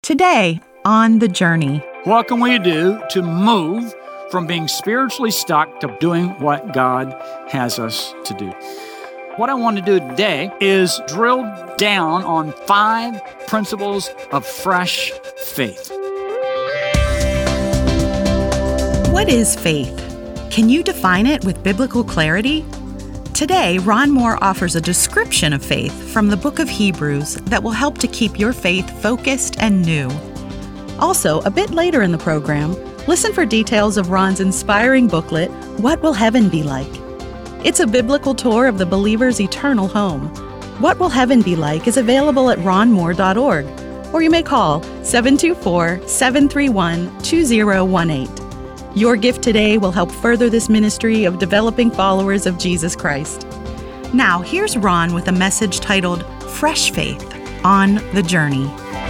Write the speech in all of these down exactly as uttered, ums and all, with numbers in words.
Today on The Journey. What can we do to move from being spiritually stuck to doing what God has us to do? What I want to do today is drill down on five principles of fresh faith. What is faith? Can you define it with biblical clarity? Today, Ron Moore offers a description of faith from the book of Hebrews that will help to keep your faith focused and new. Also, a bit later in the program, listen for details of Ron's inspiring booklet, What Will Heaven Be Like? It's a biblical tour of the believer's eternal home. What Will Heaven Be Like is available at ron moore dot org, or you may call seven two four, seven three one, two zero one eight. Your gift today will help further this ministry of developing followers of Jesus Christ. Now, here's Ron with a message titled Fresh Faith on The Journey.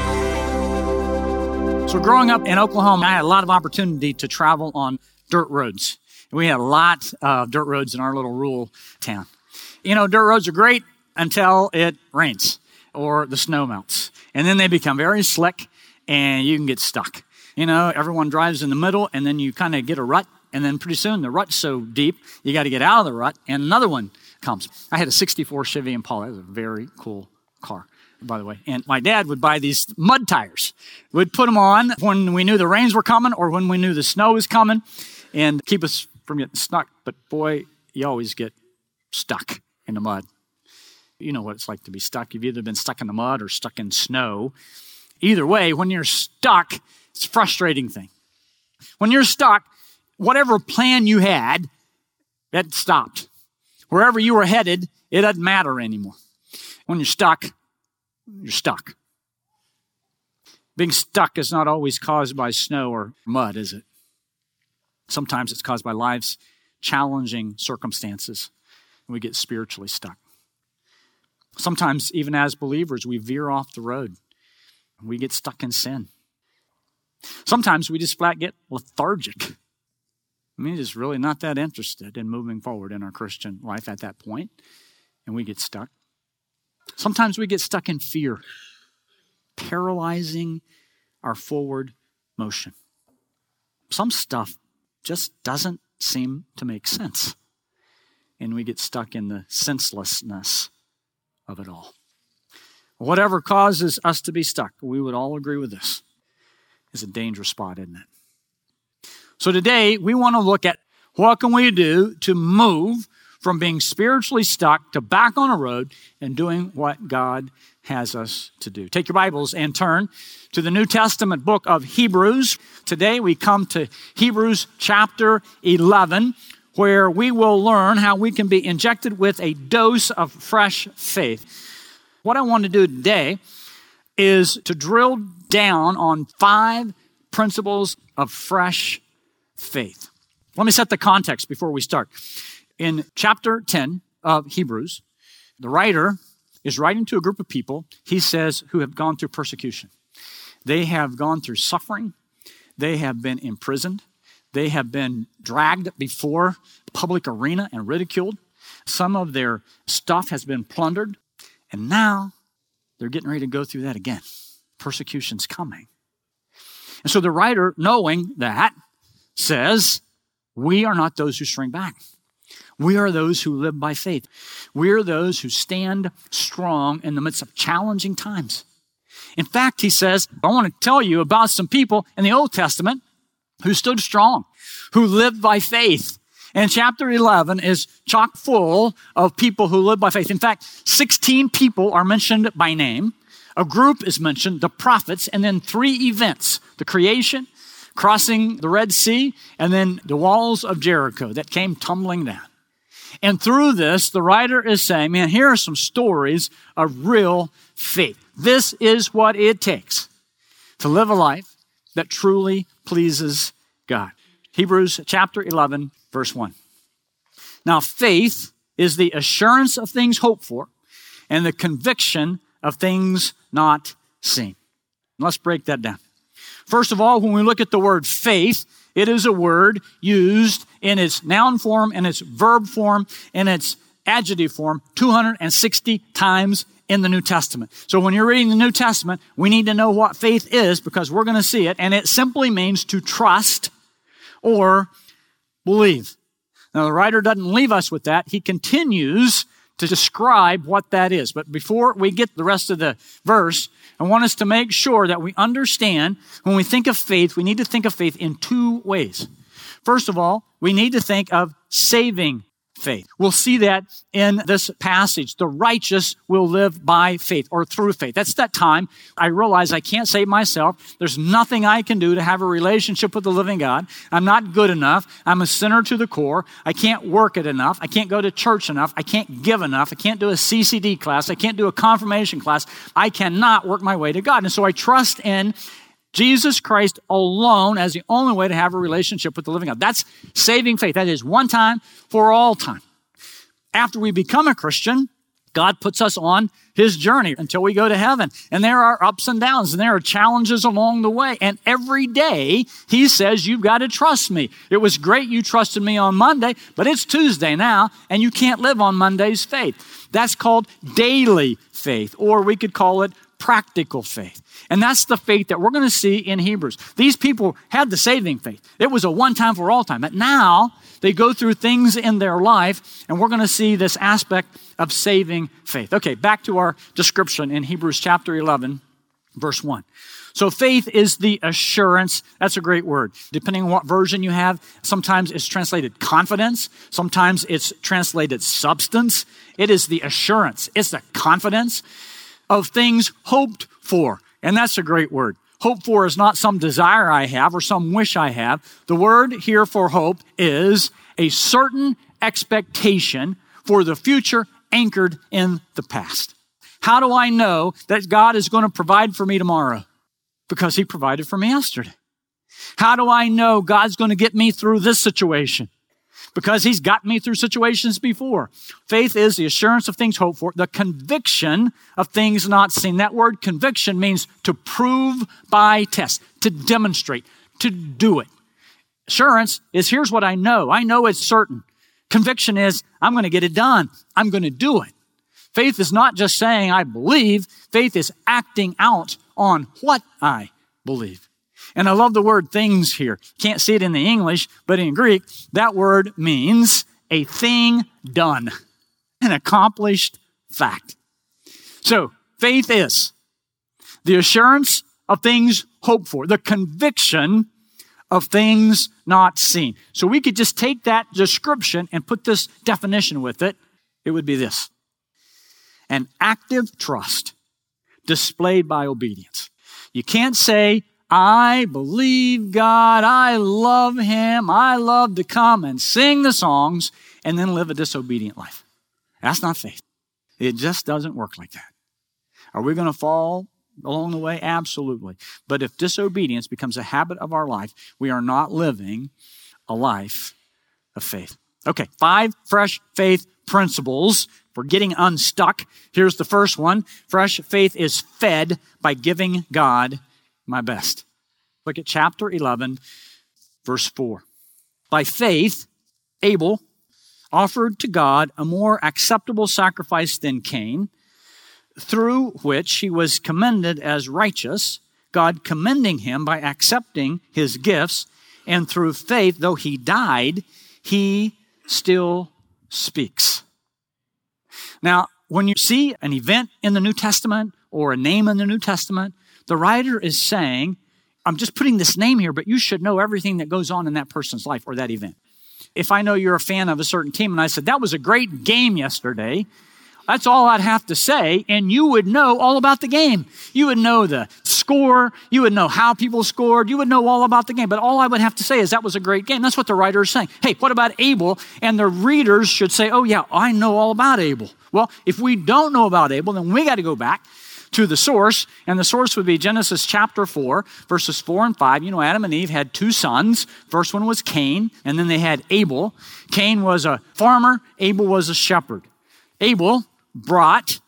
So growing up in Oklahoma, I had a lot of opportunity to travel on dirt roads. We had a lot of dirt roads in our little rural town. You know, dirt roads are great until it rains or the snow melts. And then they become very slick and you can get stuck. You know, everyone drives in the middle and then you kind of get a rut. And then pretty soon the rut's so deep, you got to get out of the rut and another one comes. I had a sixty-four Chevy Impala. That was a very cool car, by the way. And my dad would buy these mud tires. We'd put them on when we knew the rains were coming or when we knew the snow was coming and keep us from getting stuck. But boy, you always get stuck in the mud. You know what it's like to be stuck. You've either been stuck in the mud or stuck in snow. Either way, when you're stuck, it's a frustrating thing. When you're stuck, whatever plan you had, that stopped. Wherever you were headed, it doesn't matter anymore. When you're stuck, you're stuck. Being stuck is not always caused by snow or mud, is it? Sometimes it's caused by life's challenging circumstances, and we get spiritually stuck. Sometimes, even as believers, we veer off the road, and we get stuck in sin. Sometimes we just flat get lethargic. I mean, just really not that interested in moving forward in our Christian life at that point, and we get stuck. Sometimes we get stuck in fear, paralyzing our forward motion. Some stuff just doesn't seem to make sense, and we get stuck in the senselessness of it all. Whatever causes us to be stuck, we would all agree with this, is a dangerous spot, isn't it? So today, we want to look at what can we do to move from being spiritually stuck to back on a road and doing what God has us to do. Take your Bibles and turn to the New Testament book of Hebrews. Today, we come to Hebrews chapter eleven, where we will learn how we can be injected with a dose of fresh faith. What I want to do today is to drill down on five principles of fresh faith. Let me set the context before we start. In chapter ten of Hebrews, the writer is writing to a group of people, he says, who have gone through persecution. They have gone through suffering. They have been imprisoned. They have been dragged before the public arena and ridiculed. Some of their stuff has been plundered. And now they're getting ready to go through that again. Persecution's coming. And so the writer, knowing that, says, we are not those who shrink back. We are those who live by faith. We are those who stand strong in the midst of challenging times. In fact, he says, I want to tell you about some people in the Old Testament who stood strong, who lived by faith. And chapter eleven is chock full of people who live by faith. In fact, sixteen people are mentioned by name. A group is mentioned, the prophets, and then three events, the creation, crossing the Red Sea, and then the walls of Jericho that came tumbling down. And through this, the writer is saying, man, here are some stories of real faith. This is what it takes to live a life that truly pleases God. Hebrews chapter eleven, verse one. Now, faith is the assurance of things hoped for and the conviction of things not seen. Let's break that down. First of all, when we look at the word faith, it is a word used in its noun form, in its verb form, in its adjective form two hundred sixty times in the New Testament. So when you're reading the New Testament, we need to know what faith is because we're going to see it. And it simply means to trust or believe. Now, the writer doesn't leave us with that. He continues to describe what that is. But before we get the rest of the verse, I want us to make sure that we understand when we think of faith, we need to think of faith in two ways. First of all, we need to think of saving faith. We'll see that in this passage. The righteous will live by faith or through faith. That's that time I realize I can't save myself. There's nothing I can do to have a relationship with the living God. I'm not good enough. I'm a sinner to the core. I can't work it enough. I can't go to church enough. I can't give enough. I can't do a C C D class. I can't do a confirmation class. I cannot work my way to God. And so I trust in Jesus Christ alone as the only way to have a relationship with the living God. That's saving faith. That is one time for all time. After we become a Christian, God puts us on his journey until we go to heaven. And there are ups and downs and there are challenges along the way. And every day he says, you've got to trust me. It was great you trusted me on Monday, but it's Tuesday now and you can't live on Monday's faith. That's called daily faith, or we could call it practical faith. And that's the faith that we're going to see in Hebrews. These people had the saving faith. It was a one time for all time. But now they go through things in their life, and we're going to see this aspect of saving faith. Okay, back to our description in Hebrews chapter eleven, verse one. So faith is the assurance. That's a great word. Depending on what version you have, sometimes it's translated confidence. Sometimes it's translated substance. It is the assurance. It's the confidence of things hoped for. And that's a great word. Hope for is not some desire I have or some wish I have. The word here for hope is a certain expectation for the future anchored in the past. How do I know that God is going to provide for me tomorrow? Because he provided for me yesterday. How do I know God's going to get me through this situation? Because he's got me through situations before. Faith is the assurance of things hoped for, the conviction of things not seen. That word conviction means to prove by test, to demonstrate, to do it. Assurance is here's what I know. I know it's certain. Conviction is I'm going to get it done. I'm going to do it. Faith is not just saying I believe. Faith is acting out on what I believe. And I love the word things here. Can't see it in the English, but in Greek, that word means a thing done, an accomplished fact. So faith is the assurance of things hoped for, the conviction of things not seen. So we could just take that description and put this definition with it. It would be this: an active trust displayed by obedience. You can't say, I believe God, I love him, I love to come and sing the songs, and then live a disobedient life. That's not faith. It just doesn't work like that. Are we going to fall along the way? Absolutely. But if disobedience becomes a habit of our life, we are not living a life of faith. Okay, five fresh faith principles for getting unstuck. Here's the first one. Fresh faith is fed by giving God my best. Look at chapter eleven, verse four. By faith, Abel offered to God a more acceptable sacrifice than Cain, through which he was commended as righteous, God commending him by accepting his gifts, and through faith, though he died, he still speaks. Now, when you see an event in the New Testament or a name in the New Testament, the writer is saying, I'm just putting this name here, but you should know everything that goes on in that person's life or that event. If I know you're a fan of a certain team and I said, that was a great game yesterday, that's all I'd have to say, and you would know all about the game. You would know the score. You would know how people scored. You would know all about the game. But all I would have to say is that was a great game. That's what the writer is saying. Hey, what about Abel? And the readers should say, oh yeah, I know all about Abel. Well, if we don't know about Abel, then we got to go back to the source, and the source would be Genesis chapter four, verses four and five. You know, Adam and Eve had two sons. First one was Cain, and then they had Abel. Cain was a farmer. Abel was a shepherd. Abel brought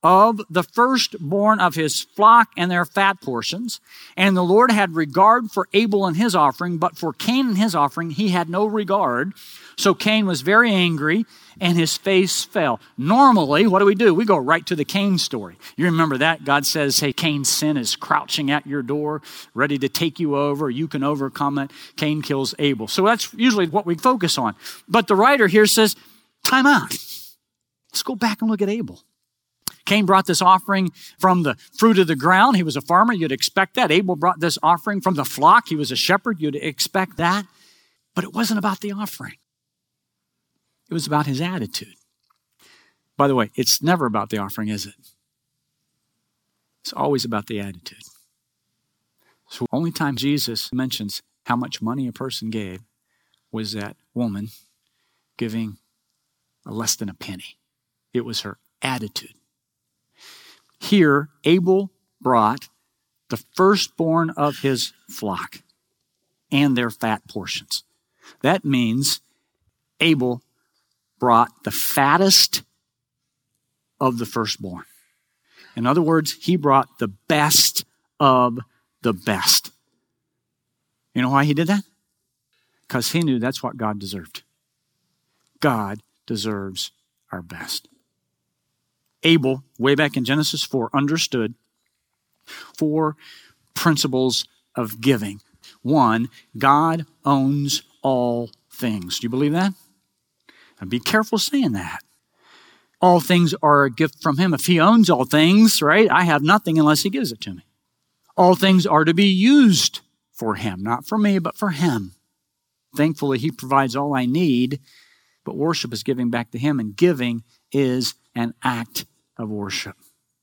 of the firstborn of his flock and their fat portions. And the Lord had regard for Abel and his offering, but for Cain and his offering he had no regard. So Cain was very angry, and his face fell. Normally, what do we do? We go right to the Cain story. You remember that? God says, hey, Cain's sin is crouching at your door, ready to take you over. You can overcome it. Cain kills Abel. So that's usually what we focus on. But the writer here says, time out. Let's go back and look at Abel. Cain brought this offering from the fruit of the ground. He was a farmer. You'd expect that. Abel brought this offering from the flock. He was a shepherd. You'd expect that. But it wasn't about the offering. It was about his attitude. By the way, it's never about the offering, is it? It's always about the attitude. So the only time Jesus mentions how much money a person gave was that woman giving a less than a penny. It was her attitude. Here, Abel brought the firstborn of his flock and their fat portions. That means Abel brought the fattest of the firstborn. In other words, he brought the best of the best. You know why he did that? Because he knew that's what God deserved. God deserves our best. Abel, way back in Genesis four, understood four principles of giving. One, God owns all things. Do you believe that? And be careful saying that. All things are a gift from him. If he owns all things, right, I have nothing unless he gives it to me. All things are to be used for him, not for me, but for him. Thankfully, he provides all I need, but worship is giving back to him, and giving is an act of worship.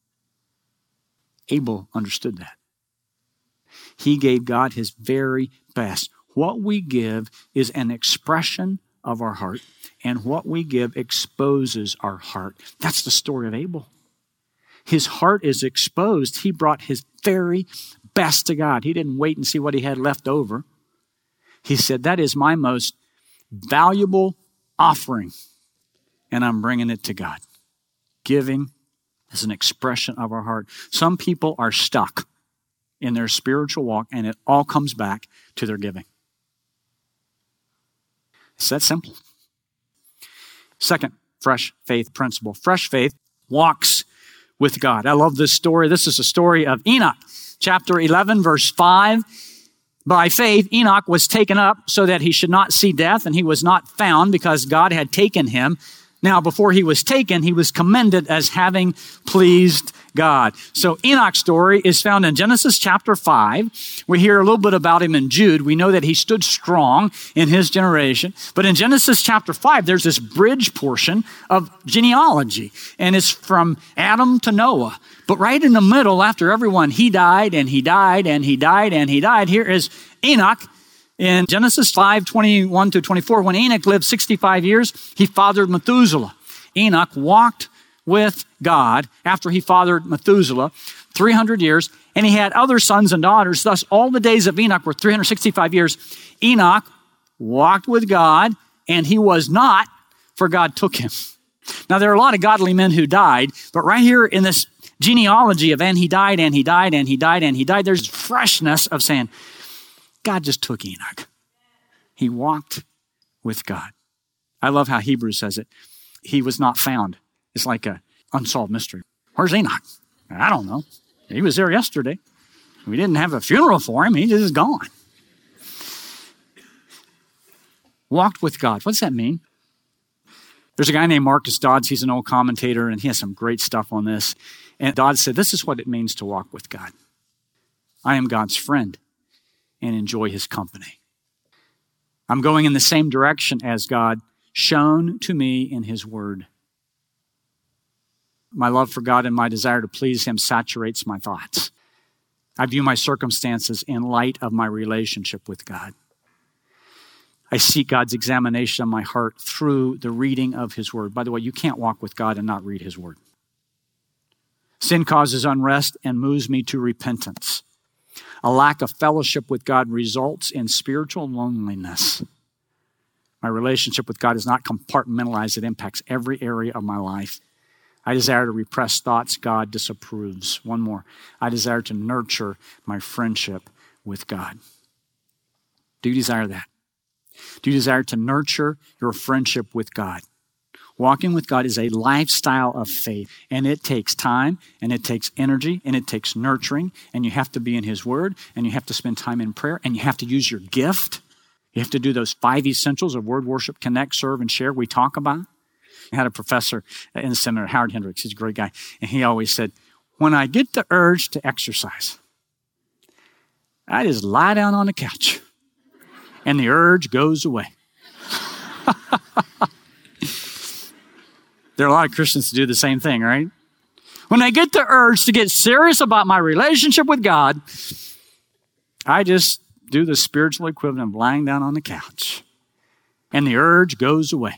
Abel understood that. He gave God his very best. What we give is an expression of our heart, and what we give exposes our heart. That's the story of Abel. His heart is exposed. He brought his very best to God. He didn't wait and see what he had left over. He said, that is my most valuable offering, and I'm bringing it to God. Giving is an expression of our heart. Some people are stuck in their spiritual walk, and it all comes back to their giving. It's that simple. Second, fresh faith principle. Fresh faith walks with God. I love this story. This is a story of Enoch, chapter eleven, verse five. By faith, Enoch was taken up so that he should not see death, and he was not found because God had taken him. Now, before he was taken, he was commended as having pleased God. So Enoch's story is found in Genesis chapter five. We hear a little bit about him in Jude. We know that he stood strong in his generation. But in Genesis chapter five, there's this bridge portion of genealogy, and it's from Adam to Noah. But right in the middle, after everyone, he died, and he died, and he died, and he died, here is Enoch. In Genesis five, twenty-one to twenty-four, when Enoch lived sixty-five years, he fathered Methuselah. Enoch walked with God after he fathered Methuselah three hundred years, and he had other sons and daughters. Thus, all the days of Enoch were three hundred sixty-five years. Enoch walked with God, and he was not, for God took him. Now, there are a lot of godly men who died, but right here in this genealogy of and he died, and he died, and he died, and he died, there's freshness of saying, God just took Enoch. He walked with God. I love how Hebrews says it. He was not found. It's like an unsolved mystery. Where's Enoch? I don't know. He was there yesterday. We didn't have a funeral for him. He just is gone. Walked with God. What does that mean? There's a guy named Marcus Dodds. He's an old commentator, and he has some great stuff on this. And Dodds said, this is what it means to walk with God. I am God's friend and enjoy his company. I'm going in the same direction as God, shown to me in his word. My love for God and my desire to please him saturates my thoughts. I view my circumstances in light of my relationship with God. I seek God's examination of my heart through the reading of his word. By the way, you can't walk with God and not read his word. Sin causes unrest and moves me to repentance. A lack of fellowship with God results in spiritual loneliness. My relationship with God is not compartmentalized. It impacts every area of my life. I desire to repress thoughts God disapproves. One more. I desire to nurture my friendship with God. Do you desire that? Do you desire to nurture your friendship with God? Walking with God is a lifestyle of faith, and it takes time, and it takes energy, and it takes nurturing, and you have to be in His Word, and you have to spend time in prayer, and you have to use your gift. You have to do those five essentials of word, worship, connect, serve, and share we talk about. I had a professor in the seminary, Howard Hendricks, he's a great guy, and he always said, when I get the urge to exercise, I just lie down on the couch, and the urge goes away. There are a lot of Christians who do the same thing, right? When I get the urge to get serious about my relationship with God, I just do the spiritual equivalent of lying down on the couch, and the urge goes away.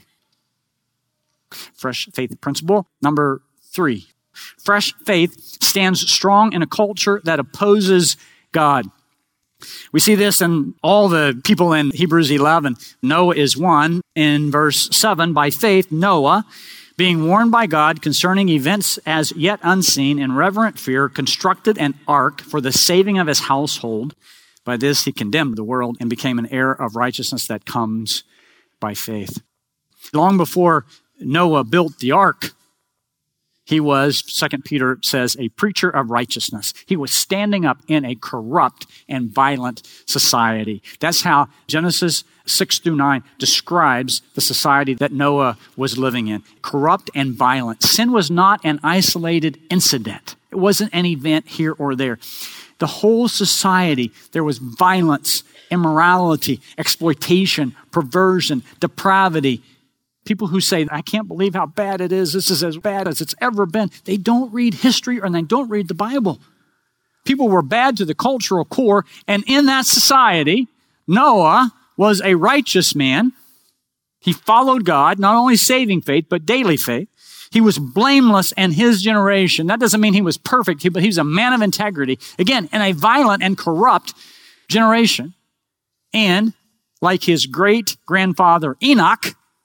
Fresh faith principle number three. Fresh faith stands strong in a culture that opposes God. We see this in all the people in Hebrews eleven. Noah is one. In verse seven, by faith, Noah, being warned by God concerning events as yet unseen, in reverent fear, constructed an ark for the saving of his household. By this he condemned the world and became an heir of righteousness that comes by faith. Long before Noah built the ark, he was, Second Peter says, a preacher of righteousness. He was standing up in a corrupt and violent society. That's how Genesis six through nine describes the society that Noah was living in. Corrupt and violent. Sin was not an isolated incident. It wasn't an event here or there. The whole society, there was violence, immorality, exploitation, perversion, depravity. People who say, I can't believe how bad it is. This is as bad as it's ever been. They don't read history or they don't read the Bible. People were bad to the cultural core. And in that society, Noah was a righteous man. He followed God, not only saving faith, but daily faith. He was blameless in his generation. That doesn't mean he was perfect, but he was a man of integrity. Again, in a violent and corrupt generation. And like his great-grandfather Enoch,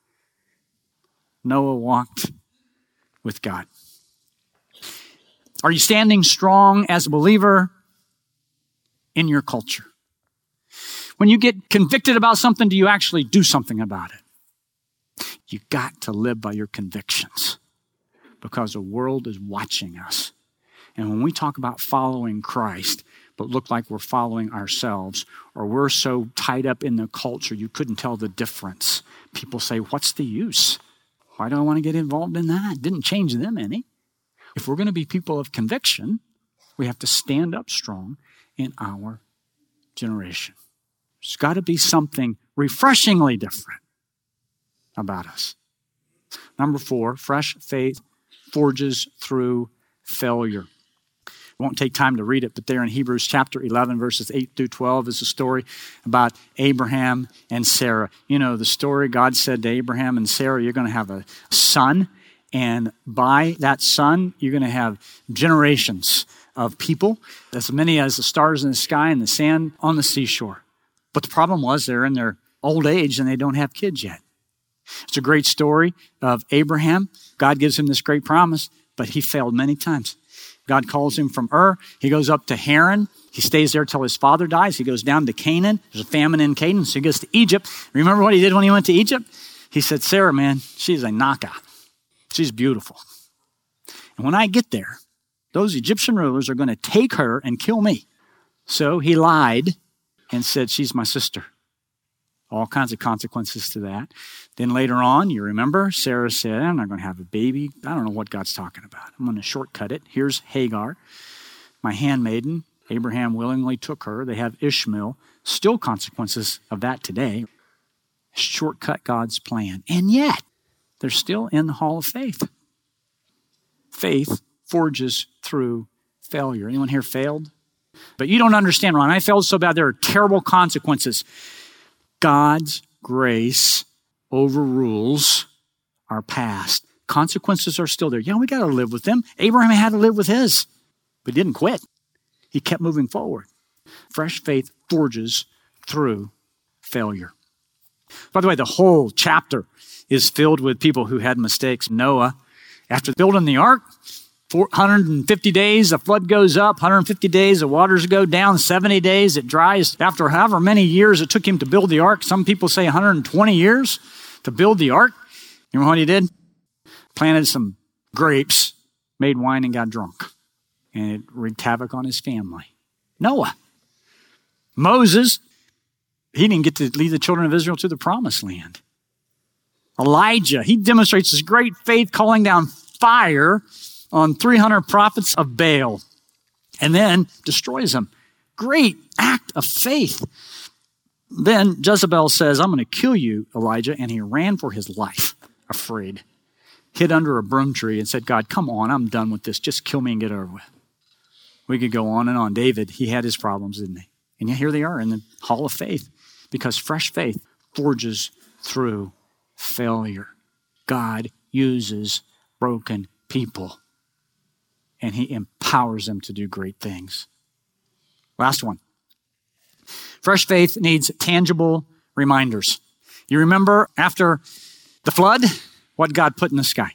Noah walked with God. Are you standing strong as a believer in your culture? When you get convicted about something, do you actually do something about it? You got to live by your convictions because the world is watching us. And when we talk about following Christ, but look like we're following ourselves, or we're so tied up in the culture you couldn't tell the difference, people say, what's the use? Why do I want to get involved in that? It didn't change them any. If we're going to be people of conviction, we have to stand up strong in our generation. There's got to be something refreshingly different about us. Number four, fresh faith forges through failure. I won't take time to read it, but there in Hebrews chapter eleven, verses eight through twelve is a story about Abraham and Sarah. You know the story. God said to Abraham and Sarah, you're going to have a son, and by that son, you're going to have generations of people, as many as the stars in the sky and the sand on the seashore. But the problem was they're in their old age and they don't have kids yet. It's a great story of Abraham. God gives him this great promise, but he failed many times. God calls him from Ur. He goes up to Haran. He stays there till his father dies. He goes down to Canaan. There's a famine in Canaan, so he goes to Egypt. Remember what he did when he went to Egypt? He said, Sarah, man, she's a knockout. She's beautiful. And when I get there, those Egyptian rulers are going to take her and kill me. So he lied and said, she's my sister. All kinds of consequences to that. Then later on, you remember, Sarah said, I'm not going to have a baby. I don't know what God's talking about. I'm going to shortcut it. Here's Hagar, my handmaiden. Abraham willingly took her. They have Ishmael. Still consequences of that today. Shortcut God's plan. And yet, they're still in the hall of faith. Faith forges through failure. Anyone here failed? But you don't understand, Ron. I failed so bad there are terrible consequences. God's grace overrules our past. Consequences are still there. Yeah, we got to live with them. Abraham had to live with his, but he didn't quit. He kept moving forward. Fresh faith forges through failure. By the way, the whole chapter is filled with people who had mistakes. Noah After building the ark, four hundred fifty days, the flood goes up, one hundred fifty days, the waters go down, seventy days, it dries. After however many years it took him to build the ark, some people say one hundred twenty years to build the ark. You know what he did? Planted some grapes, made wine, and got drunk. And it wreaked havoc on his family. Noah. Moses, he didn't get to lead the children of Israel to the promised land. Elijah, he demonstrates his great faith calling down fire on three hundred prophets of Baal and then destroys them. Great act of faith. Then Jezebel says, I'm going to kill you, Elijah, and he ran for his life, afraid. Hid under a broom tree and said, God, come on, I'm done with this. Just kill me and get over with. We could go on and on. David, he had his problems, didn't he? And yet here they are in the hall of faith because fresh faith forges through failure. God uses broken people and he empowers them to do great things. Last one. Fresh faith needs tangible reminders. You remember after the flood, what God put in the sky?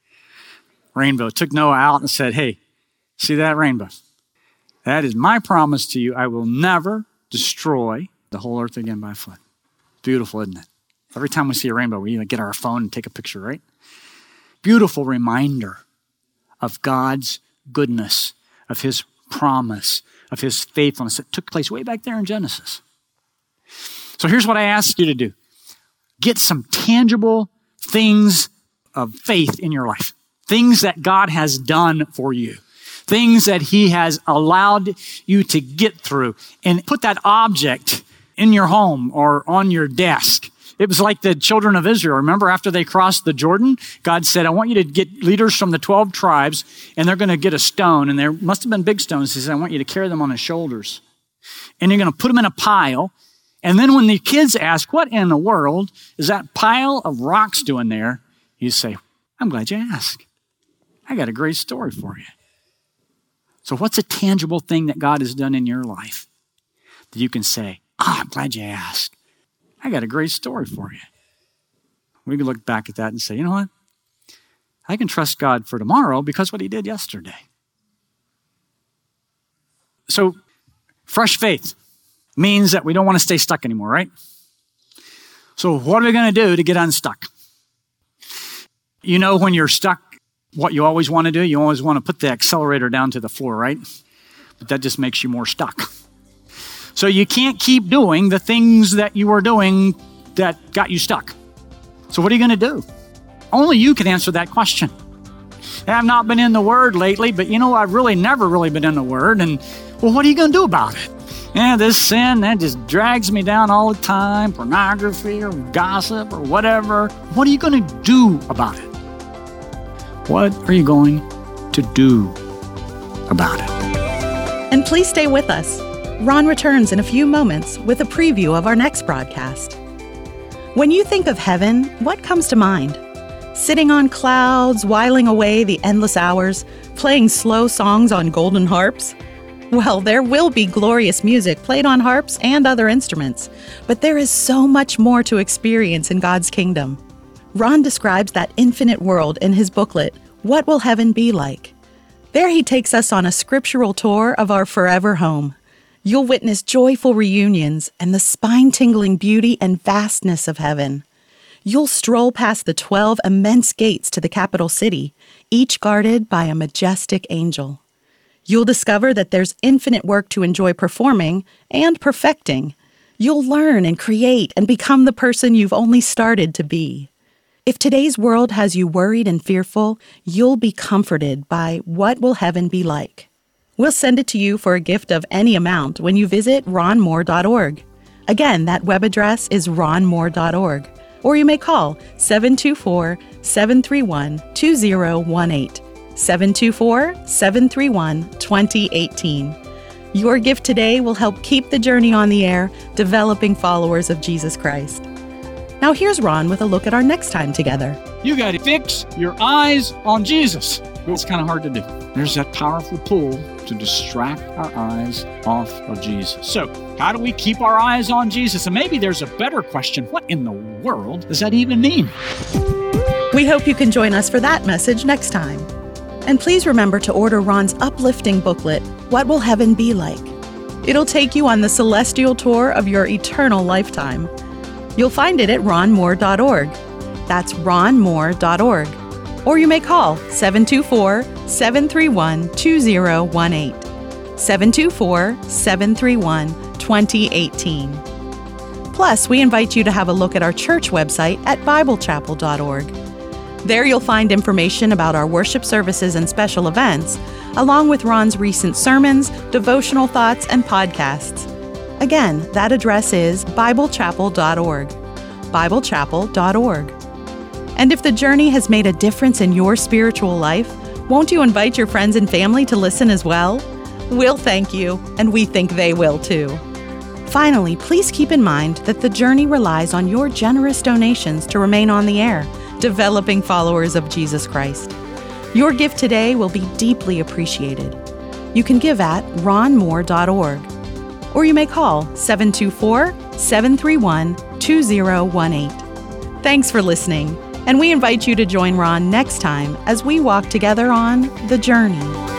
Rainbow. Took Noah out and said, hey, see that rainbow? That is my promise to you. I will never destroy the whole earth again by a flood. Beautiful, isn't it? Every time we see a rainbow, we get our phone and take a picture, right? Beautiful reminder of God's goodness, of his promise, of his faithfulness that took place way back there in Genesis. So here's what I ask you to do. Get some tangible things of faith in your life. Things that God has done for you. Things that he has allowed you to get through. And put that object in your home or on your desk. It was like the children of Israel. Remember after they crossed the Jordan, God said, I want you to get leaders from the twelve tribes and they're going to get a stone. And there must have been big stones. He said, I want you to carry them on his shoulders. And you're going to put them in a pile. And then when the kids ask, what in the world is that pile of rocks doing there? You say, I'm glad you asked. I got a great story for you. So what's a tangible thing that God has done in your life that you can say, oh, I'm glad you asked. I got a great story for you. We can look back at that and say, you know what? I can trust God for tomorrow because what he did yesterday. So fresh faith means that we don't want to stay stuck anymore, right? So what are we going to do to get unstuck? You know when you're stuck, what you always want to do? You always want to put the accelerator down to the floor, right? But that just makes you more stuck. So you can't keep doing the things that you were doing that got you stuck. So what are you going to do? Only you can answer that question. I've not been in the Word lately, but you know, I've really never really been in the Word. And well, what are you going to do about it? Yeah, this sin, that just drags me down all the time, pornography or gossip or whatever. What are you going to do about it? What are you going to do about it? And please stay with us. Ron returns in a few moments with a preview of our next broadcast. When you think of heaven, what comes to mind? Sitting on clouds, whiling away the endless hours, playing slow songs on golden harps? Well, there will be glorious music played on harps and other instruments, but there is so much more to experience in God's kingdom. Ron describes that infinite world in his booklet, What Will Heaven Be Like? There he takes us on a scriptural tour of our forever home. You'll witness joyful reunions and the spine-tingling beauty and vastness of heaven. You'll stroll past the twelve immense gates to the capital city, each guarded by a majestic angel. You'll discover that there's infinite work to enjoy performing and perfecting. You'll learn and create and become the person you've only started to be. If today's world has you worried and fearful, you'll be comforted by What Will Heaven Be Like? We'll send it to you for a gift of any amount when you visit ron moore dot org. Again, that web address is ron moore dot org. Or you may call seven two four, seven three one, two zero one eight, seven two four, seven three one, two zero one eight. Your gift today will help keep the journey on the air, developing followers of Jesus Christ. Now here's Ron with a look at our next time together. You got to fix your eyes on Jesus. It's kind of hard to do. There's that powerful pull to distract our eyes off of Jesus. So how do we keep our eyes on Jesus? And maybe there's a better question. What in the world does that even mean? We hope you can join us for that message next time. And please remember to order Ron's uplifting booklet, What Will Heaven Be Like? It'll take you on the celestial tour of your eternal lifetime. You'll find it at ron moore dot org. That's ron moore dot org. Or you may call seven two four, seven three one, two zero one eight. seven two four, seven three one, two zero one eight. Plus, we invite you to have a look at our church website at bible chapel dot org. There you'll find information about our worship services and special events, along with Ron's recent sermons, devotional thoughts, and podcasts. Again, that address is bible chapel dot org. bible chapel dot org. And if the journey has made a difference in your spiritual life, won't you invite your friends and family to listen as well? We'll thank you, and we think they will too. Finally, please keep in mind that the journey relies on your generous donations to remain on the air, developing followers of Jesus Christ. Your gift today will be deeply appreciated. You can give at ron moore dot org, or you may call seven two four, seven three one, two zero one eight. Thanks for listening, and we invite you to join Ron next time as we walk together on The Journey.